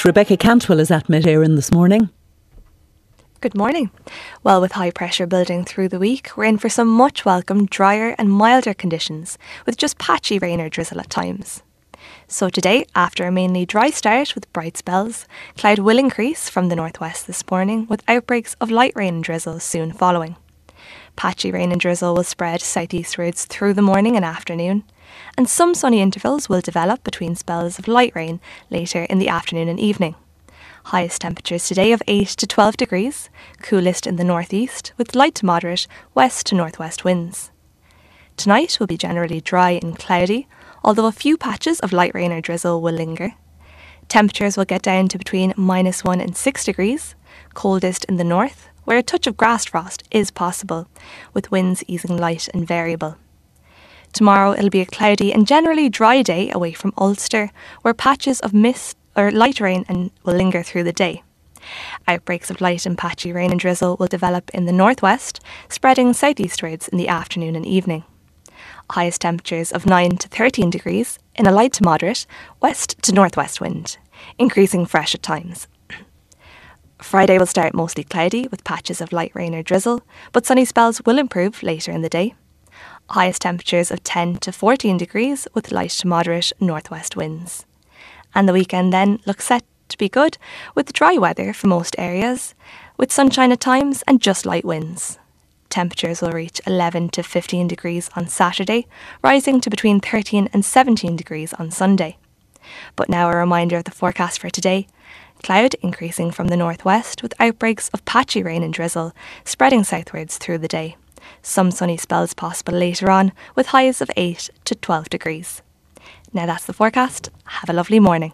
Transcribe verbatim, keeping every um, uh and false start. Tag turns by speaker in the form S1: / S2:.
S1: Rebecca Cantwell is at Mid Éireann this morning.
S2: Good morning. Well, with high pressure building through the week, we're in for some much welcome drier and milder conditions, with just patchy rain or drizzle at times. So today, after a mainly dry start with bright spells, cloud will increase from the northwest this morning, with outbreaks of light rain and drizzle soon following. Patchy rain and drizzle will spread southeastwards through the morning and afternoon, and some sunny intervals will develop between spells of light rain later in the afternoon and evening. Highest temperatures today of eight to twelve degrees, coolest in the northeast, with light to moderate west to northwest winds. Tonight will be generally dry and cloudy, although a few patches of light rain or drizzle will linger. Temperatures will get down to between minus one and six degrees, coldest in the north, where a touch of grass frost is possible, with winds easing light and variable. Tomorrow it'll be a cloudy and generally dry day away from Ulster, where patches of mist or light rain and will linger through the day. Outbreaks of light and patchy rain and drizzle will develop in the northwest, spreading southeastwards in the afternoon and evening. Highest temperatures of nine to thirteen degrees in a light to moderate west to northwest wind, increasing fresh at times. Friday will start mostly cloudy with patches of light rain or drizzle, but sunny spells will improve later in the day. Highest temperatures of ten to fourteen degrees with light to moderate northwest winds. And the weekend then looks set to be good, with dry weather for most areas, with sunshine at times and just light winds. Temperatures will reach eleven to fifteen degrees on Saturday, rising to between thirteen and seventeen degrees on Sunday. But now a reminder of the forecast for today. Cloud increasing from the northwest with outbreaks of patchy rain and drizzle spreading southwards through the day. Some sunny spells possible later on with highs of eight to twelve degrees. Now that's the forecast. Have a lovely morning.